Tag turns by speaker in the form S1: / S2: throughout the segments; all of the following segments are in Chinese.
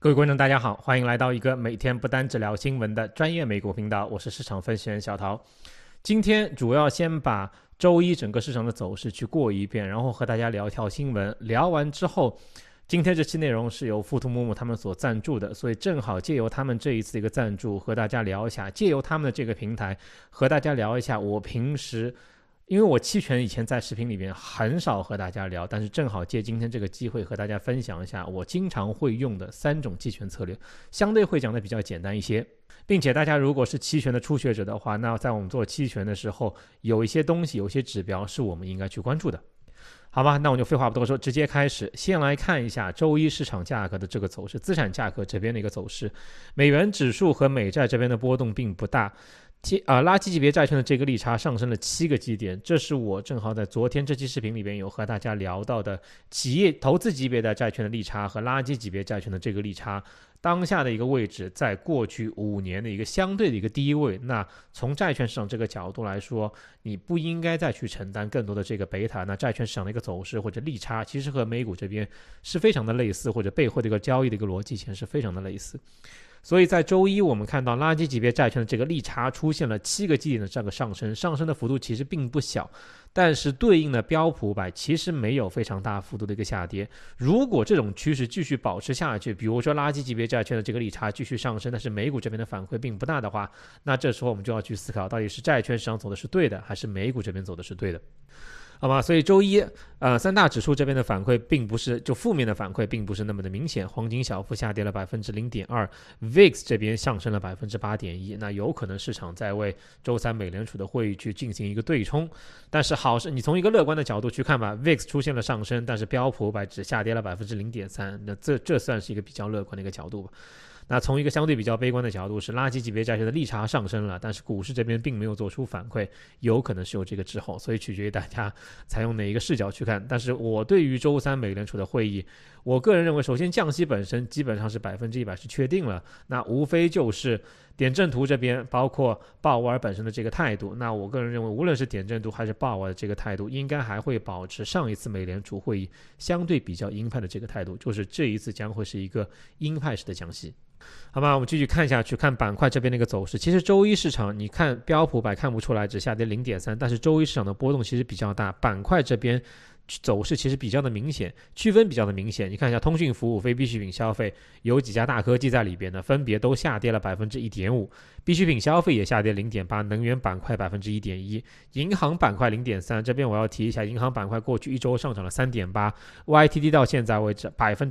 S1: 各位观众大家好，欢迎来到一个每天不单只聊新闻的专业美股频道，我是市场分析员小陶。今天主要先把周一整个市场的走势去过一遍，然后和大家聊一条新闻。聊完之后，今天这期内容是由富途木木他们所赞助的，所以正好借由他们这一次的一个赞助和大家聊一下，借由他们的这个平台和大家聊一下我平时，因为我期权以前在视频里面很少和大家聊，但是正好借今天这个机会和大家分享一下我经常会用的3种期权策略，相对会讲的比较简单一些，并且大家如果是期权的初学者的话，那在我们做期权的时候，有一些东西有一些指标是我们应该去关注的。好吧，那我就废话不多说，直接开始。先来看一下周一市场价格的这个走势，资产价格这边的一个走势，美元指数和美债这边的波动并不大。垃圾级别债券的这个利差上升了7个基点，这是我正好在昨天这期视频里边有和大家聊到的企业投资级别的债券的利差和垃圾级别债券的这个利差，当下的一个位置在过去5年的一个相对的一个低位。那从债券市场这个角度来说，你不应该再去承担更多的这个贝塔，那债券市场的一个走势或者利差其实和美股这边是非常的类似，或者背后的一个交易的一个逻辑线是非常的类似。所以在周一我们看到垃圾级别债券的这个利差出现了7个基点的这个上升的幅度其实并不小，但是对应的标普500其实没有非常大幅度的一个下跌。如果这种趋势继续保持下去，比如说垃圾级别债券的这个利差继续上升，但是美股这边的反馈并不大的话，那这时候我们就要去思考到底是债券市场走的是对的，还是美股这边走的是对的。好吧，所以周一三大指数这边的反馈并不是，就负面的反馈并不是那么的明显，黄金小幅下跌了 0.2%， VIX 这边上升了 8.1%， 那有可能市场在为周三美联储的会议去进行一个对冲。但是好是你从一个乐观的角度去看吧， VIX 出现了上升，但是标普500只下跌了 0.3%， 那这算是一个比较乐观的一个角度吧。那从一个相对比较悲观的角度是垃圾级别债券的利差上升了，但是股市这边并没有做出反馈，有可能是有这个滞后，所以取决于大家采用哪一个视角去看。但是我对于周三美联储的会议，我个人认为首先降息本身基本上是100%是确定了，那无非就是点阵图这边包括鲍威尔本身的这个态度，那我个人认为无论是点阵图还是鲍威尔的这个态度，应该还会保持上一次美联储会议相对比较鹰派的这个态度，就是这一次将会是一个鹰派式的降息。好吧，我们继续看下去，看板块这边的一个走势。其实周一市场你看标普500看不出来只下跌 0.3%， 但是周一市场的波动其实比较大，板块这边走势其实比较的明显，区分比较的明显。你看一下通讯服务、非必需品消费，有几家大科技在里边呢，分别都下跌了 1.5%， 必需品消费也下跌 0.8%， 能源板块 1.1%， 银行板块 0.3%。 这边我要提一下，银行板块过去一周上涨了 3.8%， YTD 到现在为止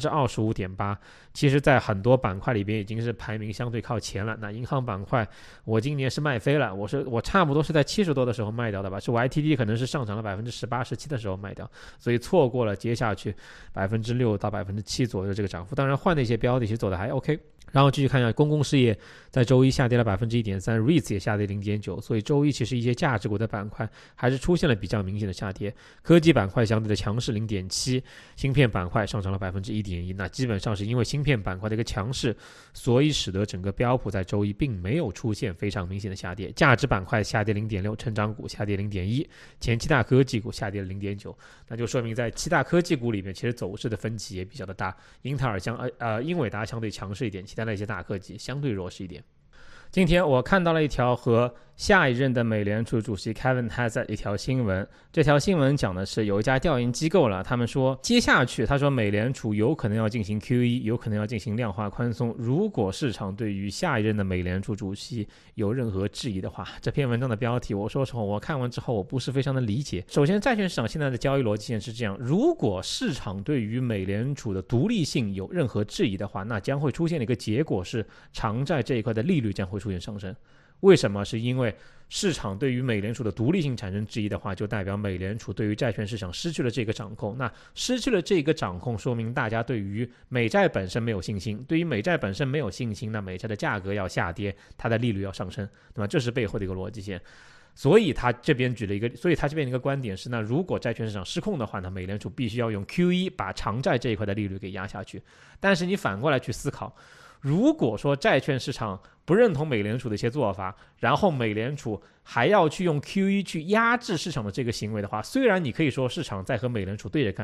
S1: 25.8%， 其实在很多板块里边已经是排名相对靠前了。那银行板块我今年是卖飞了，我差不多是在70多的时候卖掉的吧，是 YTD 可能是上涨了 18%、17%的时候卖掉，所以错过了接下去 6% 到 7% 左右的这个涨幅。当然换的一些标的其实走的还 OK。 然后继续看一下公共事业，在周一下跌了 1.3%， REITs 也下跌 0.9%， 所以周一其实一些价值股的板块还是出现了比较明显的下跌。科技板块相对的强势 0.7%， 芯片板块上涨了 1.1%， 那基本上是因为芯片板块的一个强势，所以使得整个标普在周一并没有出现非常明显的下跌。价值板块下跌 0.6%， 成长股下跌 0.1%， 前7大科技股下跌了 0.9%， 那就说明在7大科技股里面其实走势的分歧也比较的大，英伟达相对强势一点，其他的一些大科技相对弱势一点。今天我看到了一条和下一任的美联储主席 Kevin Hassett 一条新闻，这条新闻讲的是有一家调研机构了，他们说接下去他说美联储有可能要进行 QE， 有可能要进行量化宽松，如果市场对于下一任的美联储主席有任何质疑的话，这篇文章的标题我说实话我看完之后我不是非常的理解。首先债券市场现在的交易逻辑线是这样，如果市场对于美联储的独立性有任何质疑的话，那将会出现的一个结果是长债这一块的利率将会出现上升。为什么？是因为市场对于美联储的独立性产生质疑的话，就代表美联储对于债券市场失去了这个掌控。那失去了这个掌控，说明大家对于美债本身没有信心。对于美债本身没有信心，那美债的价格要下跌，它的利率要上升，那么这是背后的一个逻辑线。所以他这边的一个观点是，那如果债券市场失控的话呢，美联储必须要用 QE 把长债这一块的利率给压下去。但是你反过来去思考，如果说债券市场不认同美联储的一些做法，然后美联储还要去用 QE 去压制市场的这个行为的话，虽然你可以说市场在和美联储对着干，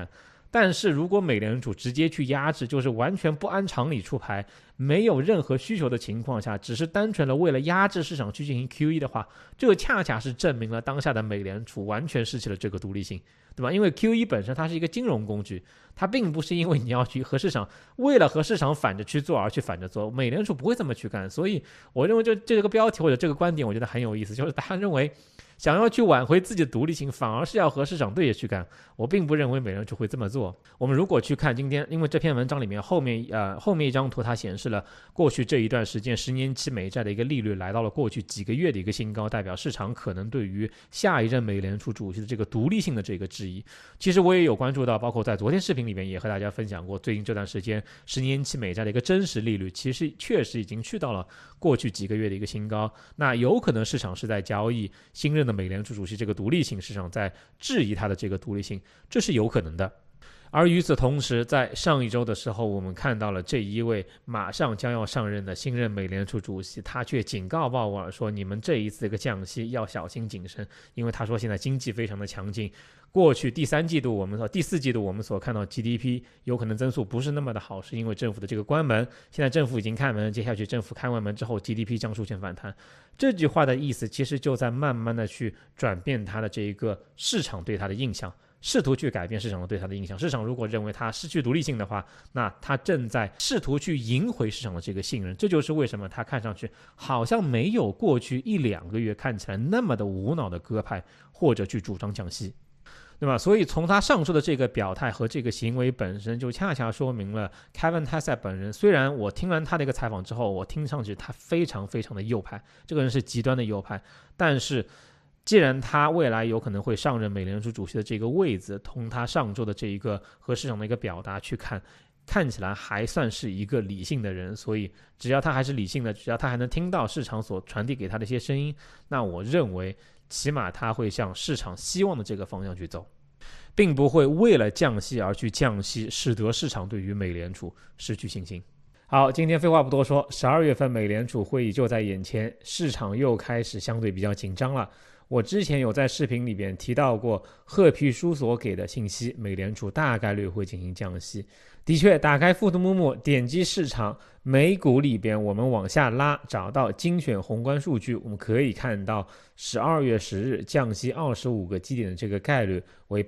S1: 但是如果美联储直接去压制，就是完全不按常理出牌，没有任何需求的情况下，只是单纯的为了压制市场去进行 QE 的话，这个恰恰是证明了当下的美联储完全失去了这个独立性，对吧？因为 QE 本身它是一个金融工具，它并不是因为你要去和市场，为了和市场反着去做而去反着做，美联储不会这么去干。所以我认为这个标题或者这个观点我觉得很有意思，就是大家认为想要去挽回自己的独立性，反而是要和市场对着去干。我并不认为美联储会这么做。我们如果去看今天，因为这篇文章里面后面一张图，它显示了过去这一段时间10年期美债的一个利率来到了过去几个月的一个新高，代表市场可能对于下一任美联储主席的这个独立性的这个质疑。其实我也有关注到，包括在昨天视频里面也和大家分享过，最近这段时间10年期美债的一个真实利率其实确实已经去到了过去几个月的一个新高。那有可能市场是在交易新任的美联储主席这个独立性，市场在质疑他的这个独立性，这是有可能的。而与此同时，在上一周的时候，我们看到了这一位马上将要上任的新任美联储主席，他却警告鲍威尔说，你们这一次这个降息要小心谨慎，因为他说现在经济非常的强劲，过去第四季度我们所看到 GDP 有可能增速不是那么的好，是因为政府的这个关门，现在政府已经开门，接下去政府开完门之后 GDP 将出现反弹。这句话的意思其实就在慢慢的去转变他的这一个市场对他的印象，试图去改变市场对他的印象。市场如果认为他失去独立性的话，那他正在试图去赢回市场的这个信任。这就是为什么他看上去好像没有过去1-2个月看起来那么的无脑的鸽派或者去主张降息，对吧？所以从他上述的这个表态和这个行为本身，就恰恰说明了 Kevin Hassett 本人。虽然我听完他的一个采访之后，我听上去他非常非常的右派，这个人是极端的右派，但是既然他未来有可能会上任美联储主席的这个位子，从他上周的这一个和市场的一个表达去看起来还算是一个理性的人，所以只要他还是理性的，只要他还能听到市场所传递给他的一些声音，那我认为起码他会向市场希望的这个方向去走，并不会为了降息而去降息，使得市场对于美联储失去信心。好，今天废话不多说，12月份美联储会议就在眼前，市场又开始相对比较紧张了。我之前有在视频里边提到过褐皮书所给的信息，美联储大概率会进行降息。的确，打开富途木木，点击市场美股里边，我们往下拉，找到精选宏观数据，我们可以看到12月10日降息25个基点的这个概率为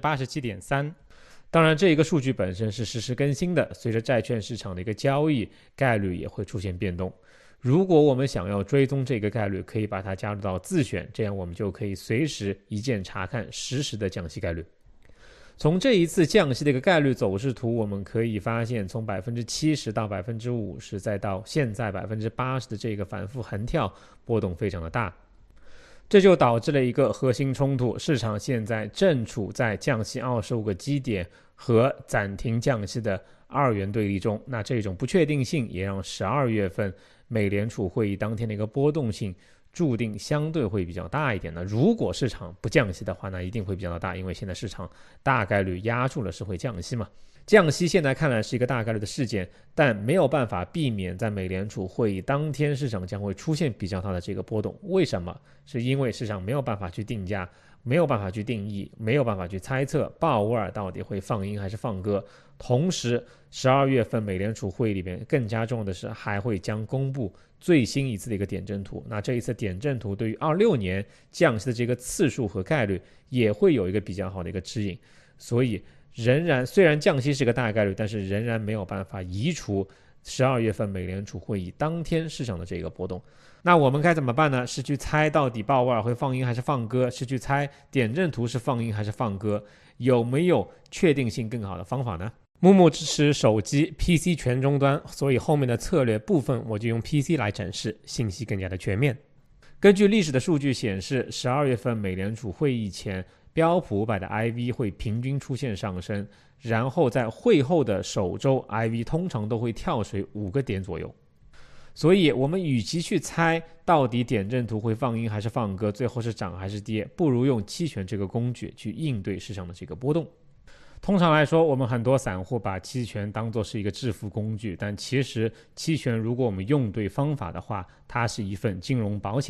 S1: 87.3%。当然这一个数据本身是实时更新的，随着债券市场的一个交易，概率也会出现变动。如果我们想要追踪这个概率，可以把它加入到自选，这样我们就可以随时一键查看实时的降息概率。从这一次降息的一个概率走势图，我们可以发现从 70% 到 50%， 再到现在 80% 的这个反复横跳，波动非常的大。这就导致了一个核心冲突，市场现在正处在降息25个基点和暂停降息的二元对立中。那这种不确定性也让12月份美联储会议当天的一个波动性注定相对会比较大一点的。如果市场不降息的话，那一定会比较大，因为现在市场大概率压住了是会降息嘛。降息现在看来是一个大概率的事件，但没有办法避免在美联储会议当天市场将会出现比较大的这个波动。为什么？是因为市场没有办法去定价，没有办法去定义，没有办法去猜测鲍威尔到底会放鹰还是放鸽。同时12月份美联储会议里面更加重要的是还会将公布最新一次的一个点阵图。那这一次点阵图对于26年降息的这个次数和概率也会有一个比较好的一个指引。所以虽然降息是个大概率，但是仍然没有办法移除12月份美联储会议当天市场的这个波动。那我们该怎么办呢？是去猜到底鲍威尔会放鹰还是放鸽？是去猜点阵图是放鹰还是放鸽？有没有确定性更好的方法呢？木木支持手机 PC 全终端，所以后面的策略部分我就用 PC 来展示，信息更加的全面。根据历史的数据显示，12月份美联储会议前，标普500的 IV 会平均出现上升，然后在会后的首周 IV 通常都会跳水5个点左右。所以我们与其去猜到底点阵图会放鹰还是放鸽，最后是涨还是跌，不如用期权这个工具去应对市场的这个波动。通常来说，我们很多散户把期权当作是一个致富工具，但其实期权如果我们用对方法的话，它是一份金融保险。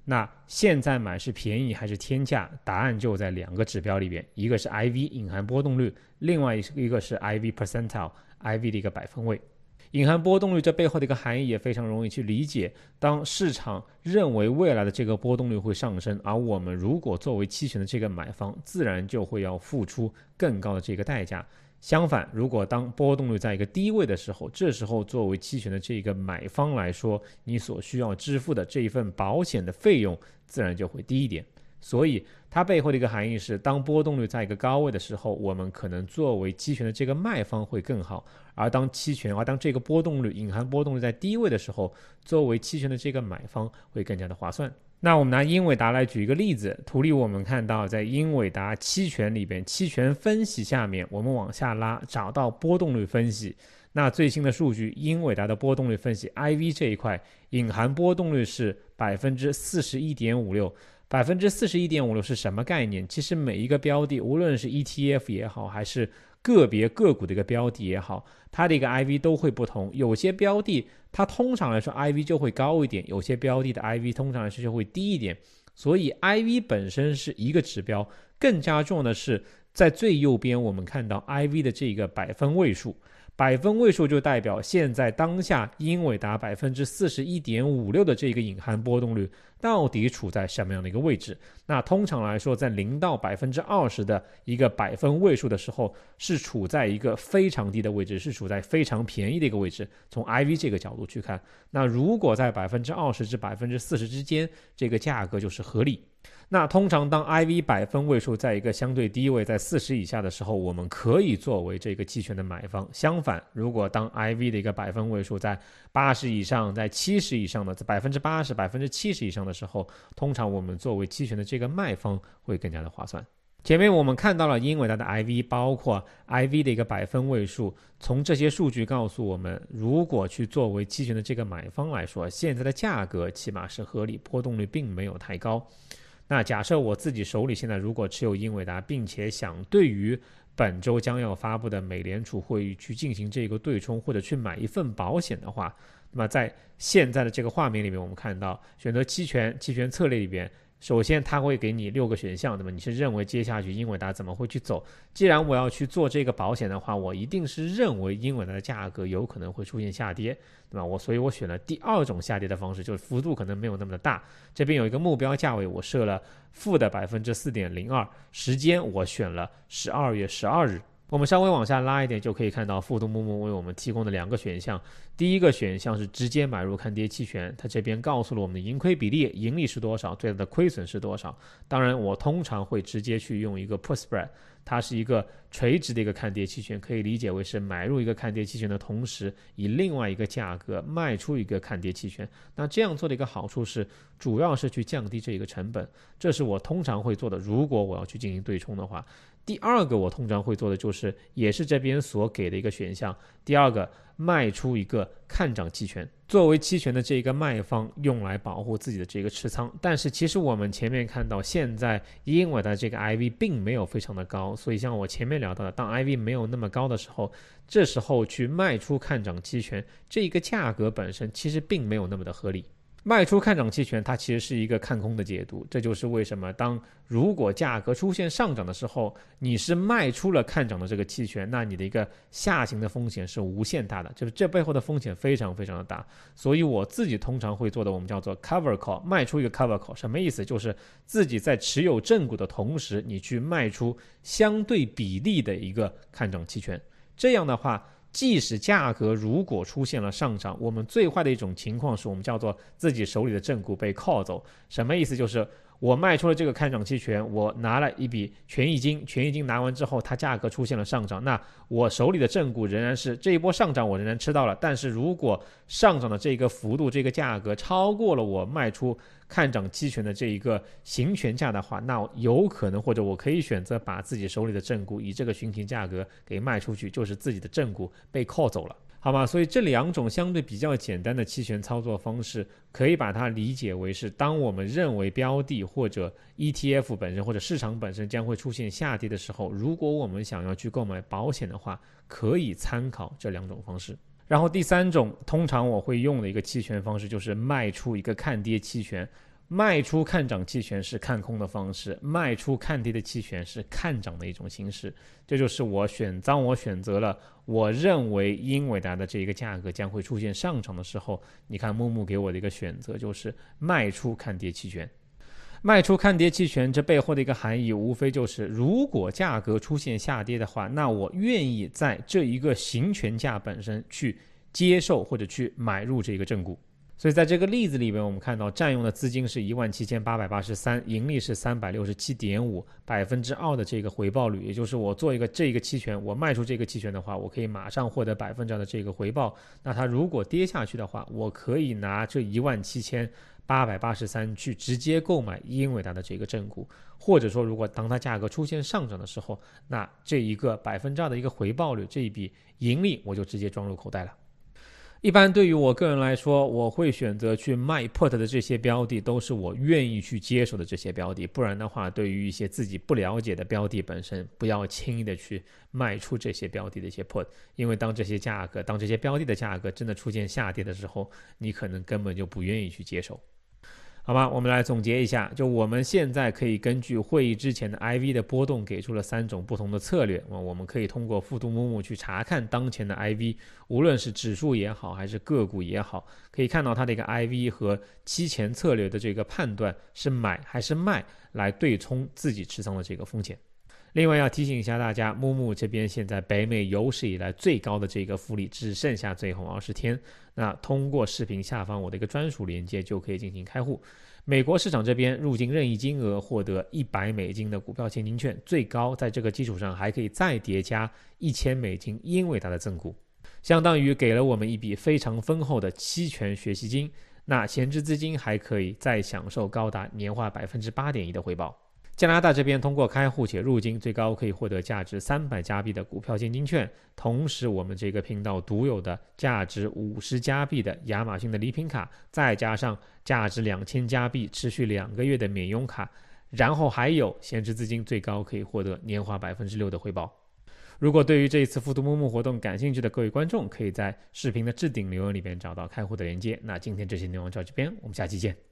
S1: 那现在买是便宜还是天价？答案就在2个指标里边，一个是 IV 隐含波动率，另外一个是 IV percentile，IV 的一个百分位。隐含波动率这背后的一个含义也非常容易去理解，当市场认为未来的这个波动率会上升，而我们如果作为期权的这个买方，自然就会要付出更高的这个代价。相反，如果当波动率在一个低位的时候，这时候作为期权的这个买方来说，你所需要支付的这一份保险的费用自然就会低一点。所以它背后的一个含义是，当波动率在一个高位的时候，我们可能作为期权的这个卖方会更好，而当这个波动率隐含波动率在低位的时候，作为期权的这个买方会更加的划算。那我们拿英伟达来举一个例子，图里我们看到在英伟达期权里边，期权分析下面我们往下拉，找到波动率分析。那最新的数据，英伟达的波动率分析 IV 这一块隐含波动率是 41.56%。41.56% 是什么概念？其实每一个标的，无论是 ETF 也好，还是个别个股的一个标的也好，它的一个 IV 都会不同。有些标的它通常来说 IV 就会高一点，有些标的的 IV 通常来说就会低一点。所以 IV 本身是一个指标，更加重要的是在最右边我们看到 IV 的这个百分位数。百分位数就代表现在当下英伟达 41.56% 的这个隐含波动率到底处在什么样的一个位置。那通常来说，在0到 20% 的一个百分位数的时候，是处在一个非常低的位置，是处在非常便宜的一个位置，从 IV 这个角度去看。那如果在 20% 至 40% 之间，这个价格就是合理。那通常当 IV 百分位数在一个相对低位，在40以下的时候，我们可以作为这个期权的买方。相反，如果当 IV 的一个百分位数在80以上，在70以上的，在 80%、70%以上的时候，通常我们作为期权的这个卖方会更加的划算。前面我们看到了英伟达的 IV， 包括 IV 的一个百分位数，从这些数据告诉我们，如果去作为期权的这个买方来说，现在的价格起码是合理，波动率并没有太高。那假设我自己手里现在如果持有英伟达，并且想对于本周将要发布的美联储会议去进行这个对冲，或者去买一份保险的话，那么在现在的这个画面里面，我们看到选择期权策略里边，首先它会给你6个选项，那么你是认为接下去英伟达怎么会去走？既然我要去做这个保险的话，我一定是认为英伟达的价格有可能会出现下跌，对吧？所以我选了第2种下跌的方式，就是幅度可能没有那么的大。这边有一个目标价位，我设了负的 4.02%， 时间我选了12月12日。我们稍微往下拉一点，就可以看到富途木木为我们提供的2个选项。第一个选项是直接买入看跌期权，它这边告诉了我们的盈亏比例，盈利是多少，最大的亏损是多少。当然我通常会直接去用一个 put spread， 它是一个垂直的一个看跌期权，可以理解为是买入一个看跌期权的同时，以另外一个价格卖出一个看跌期权。那这样做的一个好处是，主要是去降低这个成本，这是我通常会做的，如果我要去进行对冲的话。第2个我通常会做的就是，也是这边所给的一个选项，第2个卖出一个看涨期权，作为期权的这个卖方用来保护自己的这个持仓。但是其实我们前面看到，现在英伟达这个 IV 并没有非常的高，所以像我前面聊到的，当 IV 没有那么高的时候，这时候去卖出看涨期权，这一个价格本身其实并没有那么的合理。卖出看涨期权它其实是一个看空的解读，这就是为什么如果价格出现上涨的时候，你是卖出了看涨的这个期权，那你的一个下行的风险是无限大的，就是这背后的风险非常非常的大。所以我自己通常会做的，我们叫做 cover call， 卖出一个 cover call， 什么意思？就是自己在持有正股的同时，你去卖出相对比例的一个看涨期权。这样的话，即使价格如果出现了上涨，我们最坏的一种情况是我们叫做自己手里的正股被 call 走。什么意思？就是我卖出了这个看涨期权，我拿了一笔权益金拿完之后，它价格出现了上涨，那我手里的正股仍然是这一波上涨我仍然吃到了，但是如果上涨的这个幅度，这个价格超过了我卖出看涨期权的这一个行权价的话，那有可能或者我可以选择把自己手里的正股以这个行情价格给卖出去，就是自己的正股被 call 走了，好吗？所以这2种相对比较简单的期权操作方式，可以把它理解为是，当我们认为标的或者 ETF 本身或者市场本身将会出现下跌的时候，如果我们想要去购买保险的话，可以参考这2种方式。然后第3种通常我会用的一个期权方式就是卖出一个看跌期权。 卖出看涨期权是看空的方式，卖出看跌的期权是看涨的一种形式。这就是当我选择了我认为英伟达的这个价格将会出现上涨的时候，你看木木给我的一个选择就是卖出看跌期权。卖出看跌期权这背后的一个含义无非就是如果价格出现下跌的话，那我愿意在这一个行权价本身去接受或者去买入这个正股。所以在这个例子里面，我们看到占用的资金是17883，盈利是367.5%， 2%的这个回报率，也就是我做这个期权，我卖出这个期权的话，我可以马上获得2%的这个回报。那它如果跌下去的话，我可以拿这17883去直接购买英伟达的这个正股，或者说如果当它价格出现上涨的时候，那这一个2%的一个回报率，这一笔盈利我就直接装入口袋了。一般对于我个人来说，我会选择去卖 put 的这些标的都是我愿意去接手的这些标的，不然的话对于一些自己不了解的标的本身，不要轻易的去卖出这些标的的一些 put， 因为当这些标的的价格真的出现下跌的时候，你可能根本就不愿意去接手。好吧，我们来总结一下，就我们现在可以根据会议之前的 IV 的波动给出了3种不同的策略，我们可以通过富途木木去查看当前的 IV， 无论是指数也好还是个股也好，可以看到它的一个 IV 和期前策略的这个判断是买还是卖，来对冲自己持仓的这个风险。另外要提醒一下大家，木木这边现在北美有史以来最高的这个福利只剩下最后20天，那通过视频下方我的一个专属链接就可以进行开户。美国市场这边入金任意金额获得$100的股票现金券，最高在这个基础上还可以再叠加$1000英伟达的赠股，相当于给了我们一笔非常丰厚的期权学习金。那闲置资金还可以再享受高达年化 8.1% 的回报。加拿大这边通过开户且入金，最高可以获得价值300加币的股票现金券，同时我们这个频道独有的价值50加币的亚马逊的礼品卡，再加上价值2000加币持续2个月的免佣卡，然后还有闲置资金最高可以获得年化 6% 的回报。如果对于这一次富途木木活动感兴趣的各位观众，可以在视频的置顶留言里边找到开户的链接。那今天这些内容就到这边，我们下期见。